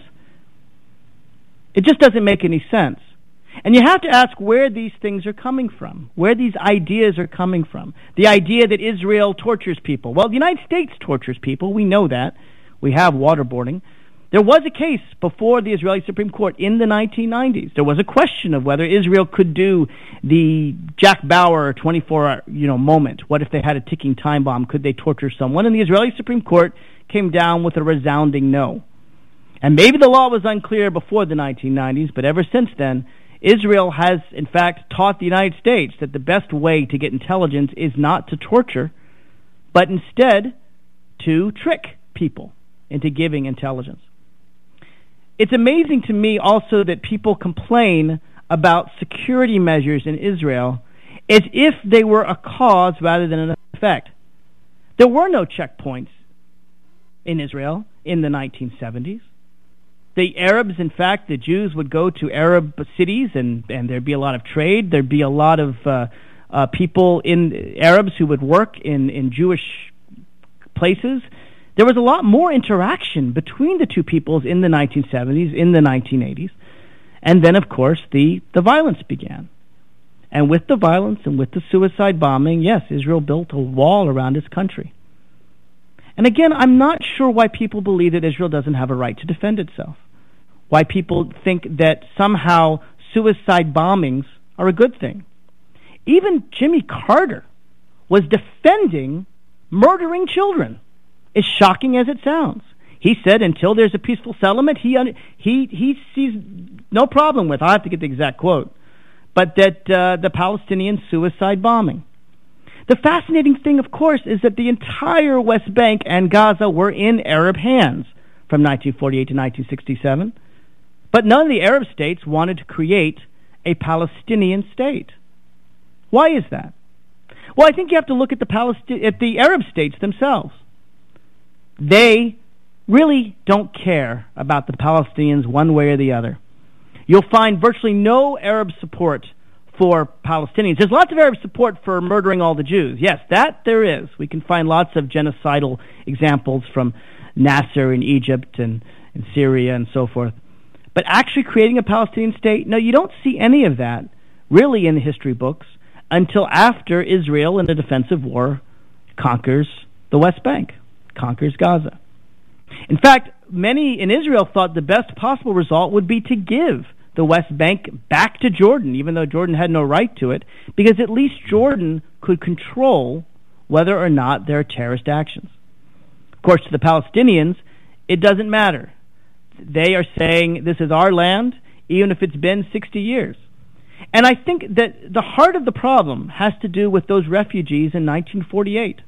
It just doesn't make any sense. And you have to ask where these things are coming from, where these ideas are coming from. The idea that Israel tortures people. Well, the United States tortures people. We know that. We have waterboarding. There was a case before the Israeli Supreme Court in the 1990s. There was a question of whether Israel could do the Jack Bauer 24-hour moment. What if they had a ticking time bomb? Could they torture someone? And the Israeli Supreme Court came down with a resounding no. And maybe the law was unclear before the 1990s, but ever since then, Israel has, in fact, taught the United States that the best way to get intelligence is not to torture, but instead to trick people into giving intelligence. It's amazing to me also that people complain about security measures in Israel as if they were a cause rather than an effect. There were no checkpoints in Israel in the 1970s. The Arabs, in fact, the Jews would go to Arab cities and there'd be a lot of trade. There'd be a lot of people Arabs who would work in Jewish places. There was a lot more interaction between the two peoples in the 1970s, in the 1980s. And then, of course, the violence began. And with the violence and with the suicide bombing, yes, Israel built a wall around its country. And again, I'm not sure why people believe that Israel doesn't have a right to defend itself. Why people think that somehow suicide bombings are a good thing. Even Jimmy Carter was defending murdering children, as shocking as it sounds. He said until there's a peaceful settlement, he sees no problem with, I have to get the exact quote, but that the Palestinian suicide bombing. The fascinating thing, of course, is that the entire West Bank and Gaza were in Arab hands from 1948 to 1967, but none of the Arab states wanted to create a Palestinian state. Why is that? Well, I think you have to look at the Arab states themselves. They really don't care about the Palestinians one way or the other. You'll find virtually no Arab support for Palestinians. There's lots of Arab support for murdering all the Jews. Yes, that there is. We can find lots of genocidal examples from Nasser in Egypt and Syria and so forth. But actually creating a Palestinian state, no, you don't see any of that really in the history books until after Israel in the defensive war conquers the West Bank, conquers Gaza. In fact, many in Israel thought the best possible result would be to give the West Bank back to Jordan, even though Jordan had no right to it, because at least Jordan could control whether or not there are terrorist actions. Of course, to the Palestinians, it doesn't matter. They are saying this is our land, even if it's been 60 years. And I think that the heart of the problem has to do with those refugees in 1948.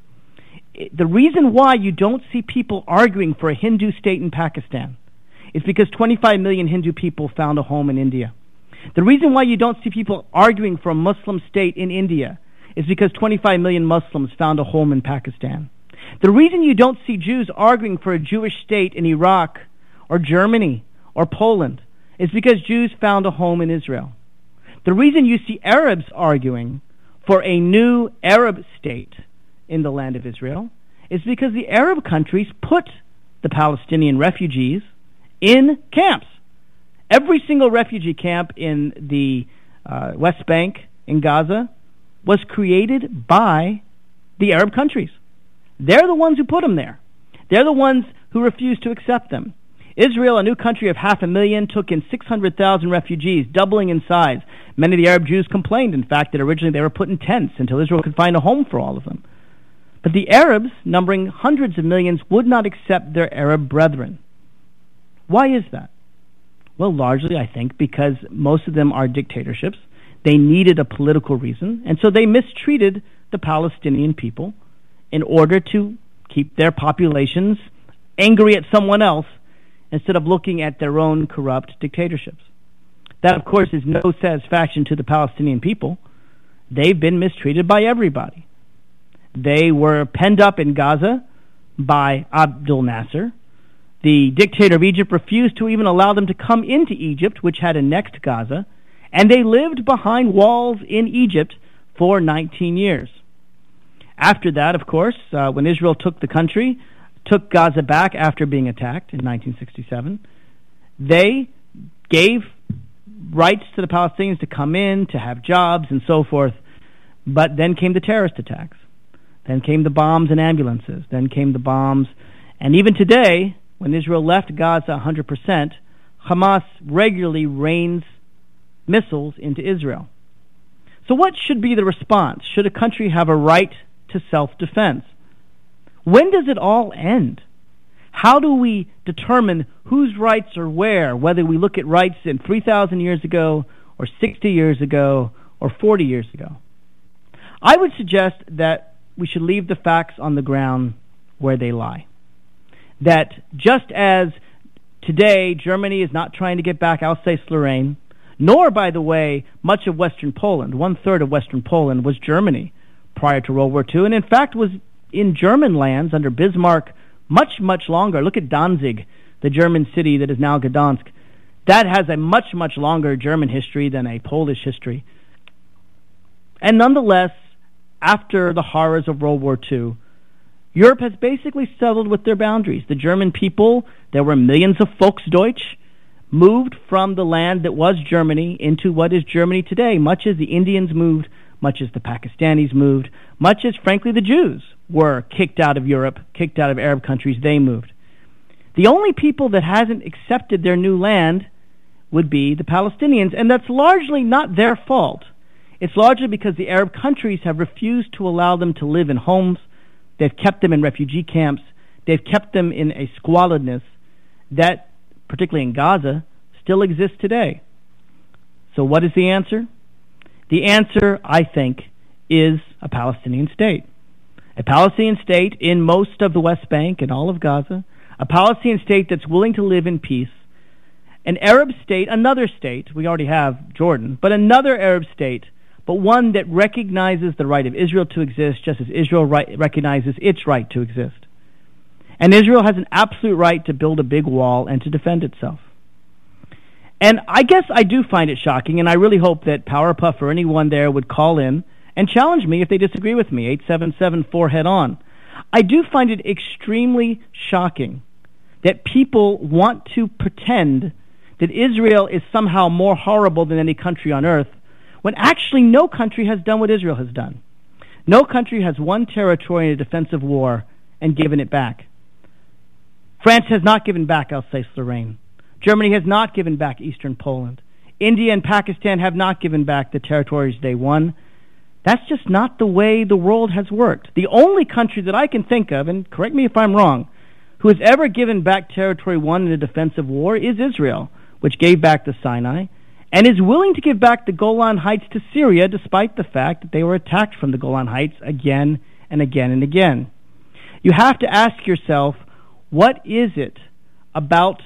The reason why you don't see people arguing for a Hindu state in Pakistan is because 25 million Hindu people found a home in India. The reason why you don't see people arguing for a Muslim state in India is because 25 million Muslims found a home in Pakistan. The reason you don't see Jews arguing for a Jewish state in Iraq or Germany or Poland is because Jews found a home in Israel. The reason you see Arabs arguing for a new Arab state in the land of Israel is because the Arab countries put the Palestinian refugees in camps. Every single refugee camp in the West Bank, in Gaza, was created by the Arab countries. They're the ones who put them there. They're the ones who refused to accept them. Israel, a new country of 500,000, took in 600,000 refugees, doubling in size. Many of the Arab Jews complained, in fact, that originally they were put in tents until Israel could find a home for all of them. But the Arabs, numbering hundreds of millions, would not accept their Arab brethren. Why is that? Well, largely, I think, because most of them are dictatorships. They needed a political reason, and so they mistreated the Palestinian people in order to keep their populations angry at someone else instead of looking at their own corrupt dictatorships. That, of course, is no satisfaction to the Palestinian people. They've been mistreated by everybody. They were penned up in Gaza by Abdel Nasser. The dictator of Egypt refused to even allow them to come into Egypt, which had annexed Gaza, and they lived behind walls in Egypt for 19 years. After that, of course, when Israel took the country, took Gaza back after being attacked in 1967, they gave rights to the Palestinians to come in, to have jobs, and so forth. But then came the terrorist attacks. Then came the bombs and ambulances. Then came the bombs. And even today, when Israel left Gaza 100%, Hamas regularly rains missiles into Israel. So what should be the response? Should a country have a right to self-defense? When does it all end? How do we determine whose rights are where, whether we look at rights in 3,000 years ago or 60 years ago or 40 years ago? I would suggest that we should leave the facts on the ground where they lie. That just as today Germany is not trying to get back Alsace-Lorraine, nor, by the way, much of Western Poland, 1/3 of Western Poland was Germany prior to World War II, and in fact was in German lands under Bismarck much, much longer. Look at Danzig, the German city that is now Gdansk. That has a much, much longer German history than a Polish history. And nonetheless, after the horrors of World War II, Europe has basically settled with their boundaries. The German people, there were millions of Volksdeutsch, moved from the land that was Germany into what is Germany today, much as the Indians moved, much as the Pakistanis moved, much as, frankly, the Jews were kicked out of Europe, kicked out of Arab countries, they moved. The only people that hasn't accepted their new land would be the Palestinians, and that's largely not their fault. It's largely because the Arab countries have refused to allow them to live in homes. They've kept them in refugee camps. They've kept them in a squalidness that, particularly in Gaza, still exists today. So what is the answer? The answer, I think, is a Palestinian state. A Palestinian state in most of the West Bank and all of Gaza. A Palestinian state that's willing to live in peace. An Arab state, another state, we already have Jordan, but another Arab state, but one that recognizes the right of Israel to exist just as Israel recognizes its right to exist. And Israel has an absolute right to build a big wall and to defend itself. And I guess I do find it shocking, and I really hope that Powerpuff or anyone there would call in and challenge me if they disagree with me, 877-4-HEAD-ON. I do find it extremely shocking that people want to pretend that Israel is somehow more horrible than any country on earth, when actually no country has done what Israel has done. No country has won territory in a defensive war and given it back. France has not given back Alsace-Lorraine. Germany has not given back eastern Poland. India and Pakistan have not given back the territories they won. That's just not the way the world has worked. The only country that I can think of, and correct me if I'm wrong, who has ever given back territory won in a defensive war is Israel, which gave back the Sinai, and is willing to give back the Golan Heights to Syria despite the fact that they were attacked from the Golan Heights again and again and again. You have to ask yourself, what is it about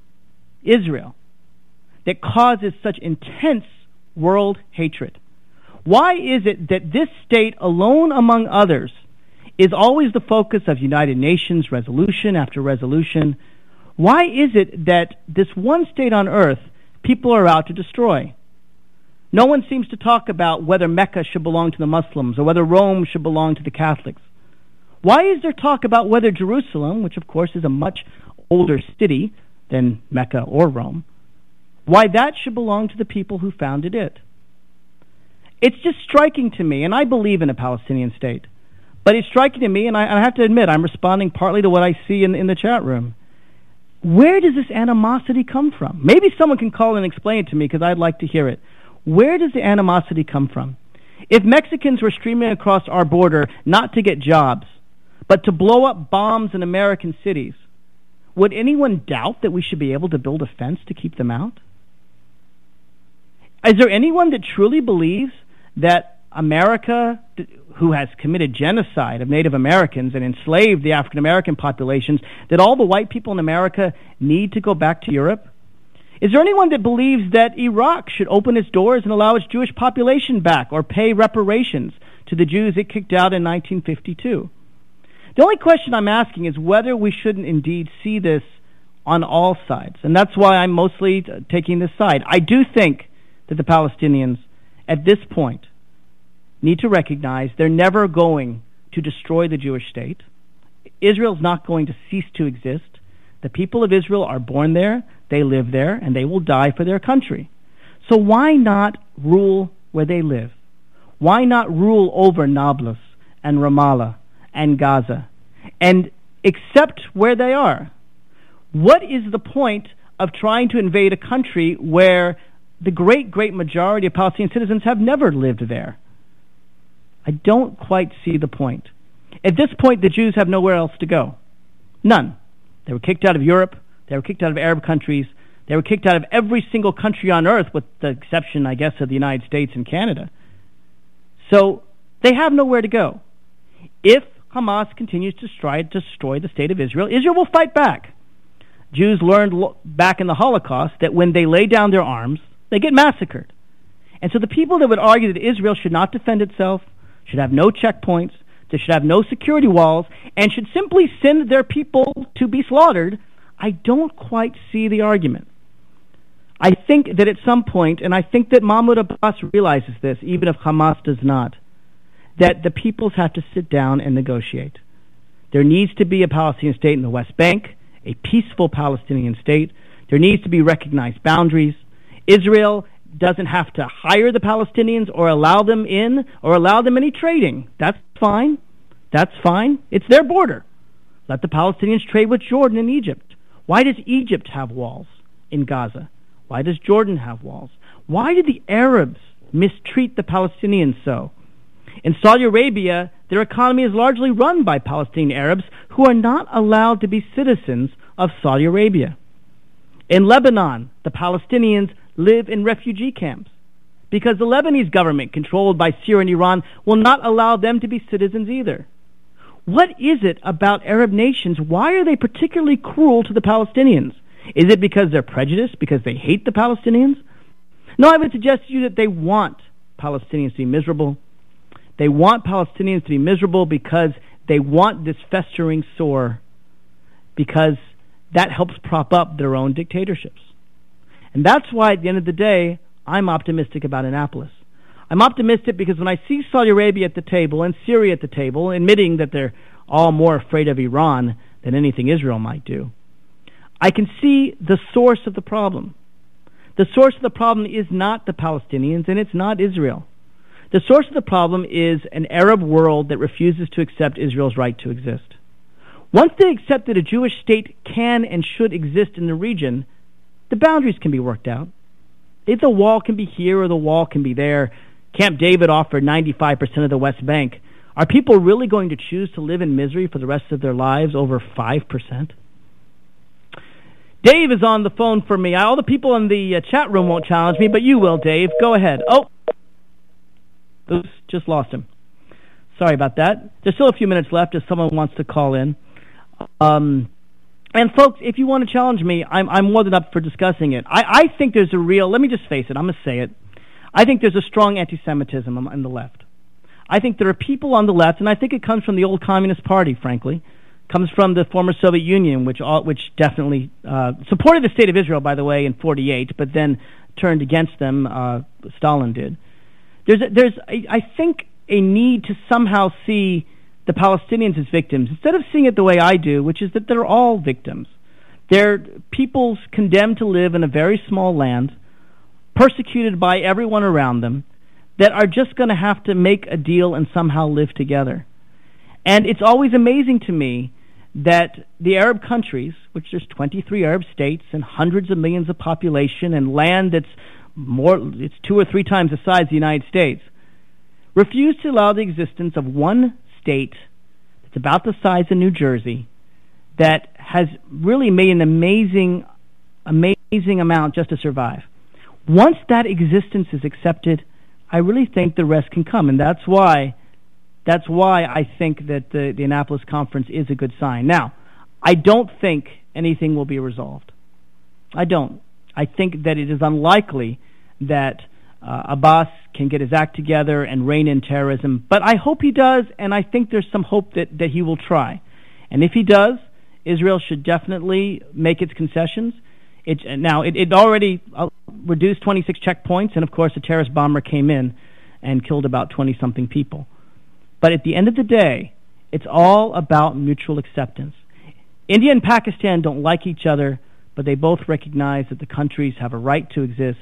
Israel that causes such intense world hatred? Why is it that this state, alone among others, is always the focus of United Nations resolution after resolution? Why is it that this one state on earth people are out to destroy? No one seems to talk about whether Mecca should belong to the Muslims or whether Rome should belong to the Catholics. Why is there talk about whether Jerusalem, which of course is a much older city than Mecca or Rome, why that should belong to the people who founded it? It's just striking to me, and I believe in a Palestinian state, but it's striking to me, and I have to admit, I'm responding partly to what I see in the chat room. Where does this animosity come from? Maybe someone can call and explain it to me, because I'd like to hear it. Where does the animosity come from? If Mexicans were streaming across our border not to get jobs, but to blow up bombs in American cities, would anyone doubt that we should be able to build a fence to keep them out? Is there anyone that truly believes that America, who has committed genocide of Native Americans and enslaved the African American populations, that all the white people in America need to go back to Europe? Is there anyone that believes that Iraq should open its doors and allow its Jewish population back or pay reparations to the Jews it kicked out in 1952? The only question I'm asking is whether we shouldn't indeed see this on all sides, and that's why I'm mostly taking this side. I do think that the Palestinians, at this point, need to recognize they're never going to destroy the Jewish state. Israel's not going to cease to exist. The people of Israel are born there, they live there, and they will die for their country. So why not rule where they live? Why not rule over Nablus and Ramallah and Gaza and accept where they are? What is the point of trying to invade a country where the great majority of Palestinian citizens have never lived there? I don't quite see the point. At this point, the Jews have nowhere else to go. None. They were kicked out of Europe. They were kicked out of Arab countries. They were kicked out of every single country on earth, with the exception, I guess, of the United States and Canada. So they have nowhere to go. If Hamas continues to try to destroy the state of Israel, Israel will fight back. Jews learned back in the Holocaust that when they lay down their arms, they get massacred. And so the people that would argue that Israel should not defend itself, should have no checkpoints, they should have no security walls, and should simply send their people to be slaughtered, I don't quite see the argument. I think that at some point, and I think that Mahmoud Abbas realizes this, even if Hamas does not, that the peoples have to sit down and negotiate. There needs to be a Palestinian state in the West Bank, a peaceful Palestinian state. There needs to be recognized boundaries. Israel doesn't have to hire the Palestinians or allow them in or allow them any trading. That's fine. That's fine. It's their border. Let the Palestinians trade with Jordan and Egypt. Why does Egypt have walls in Gaza? Why does Jordan have walls? Why did the Arabs mistreat the Palestinians so? In Saudi Arabia, their economy is largely run by Palestinian Arabs who are not allowed to be citizens of Saudi Arabia. In Lebanon, the Palestinians live in refugee camps because the Lebanese government, controlled by Syria and Iran, will not allow them to be citizens either. What is it about Arab nations? Why are they particularly cruel to the Palestinians? Is it because they're prejudiced, because they hate the Palestinians? No, I would suggest to you that they want Palestinians to be miserable. They want Palestinians to be miserable because they want this festering sore, because that helps prop up their own dictatorships. And that's why, at the end of the day, I'm optimistic about Annapolis. I'm optimistic because when I see Saudi Arabia at the table and Syria at the table, admitting that they're all more afraid of Iran than anything Israel might do, I can see the source of the problem. The source of the problem is not the Palestinians, and it's not Israel. The source of the problem is an Arab world that refuses to accept Israel's right to exist. Once they accept that a Jewish state can and should exist in the region, the boundaries can be worked out. If the wall can be here or the wall can be there, Camp David offered 95% of the West Bank. Are people really going to choose to live in misery for the rest of their lives over 5%? Dave is on the phone for me. All the people in the chat room won't challenge me, but you will, Dave. Go ahead. Oh, oops, just lost him. Sorry about that. There's still a few minutes left if someone wants to call in. And folks, if you want to challenge me, I'm more than up for discussing it. I think there's a real, let me just face it, I'm going to say it. I think there's a strong anti-Semitism on the left. I think there are people on the left, and I think it comes from the old Communist Party, frankly. Comes from the former Soviet Union, which definitely supported the State of Israel, by the way, in 1948, but then turned against them. Stalin did. There's I think, a need to somehow see the Palestinians as victims, instead of seeing it the way I do, which is that they're all victims. They're peoples condemned to live in a very small land, persecuted by everyone around them, that are just going to have to make a deal and somehow live together. And it's always amazing to me that the Arab countries, which there's 23 Arab states and hundreds of millions of population and land that's it's 2 or 3 times the size of the United States, refuse to allow the existence of one state that's about the size of New Jersey that has really made an amazing amount just to survive. Once that existence is accepted, I really think the rest can come, and that's why I think that the Annapolis Conference is a good sign. Now, I don't think anything will be resolved. I don't. I think that it is unlikely that Abbas can get his act together and rein in terrorism, but I hope he does, and I think there's some hope that he will try. And if he does, Israel should definitely make its concessions. It already reduced 26 checkpoints, and of course a terrorist bomber came in and killed about 20-something people. But at the end of the day, it's all about mutual acceptance. India and Pakistan don't like each other, but they both recognize that the countries have a right to exist.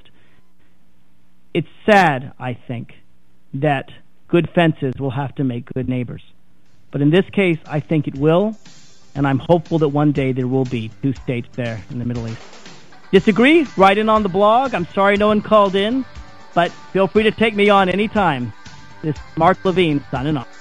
It's sad, I think, that good fences will have to make good neighbors. But in this case, I think it will, and I'm hopeful that one day there will be 2 states there in the Middle East. Disagree? Write in on the blog. I'm sorry no one called in, but feel free to take me on anytime. This is Mark Levine signing off.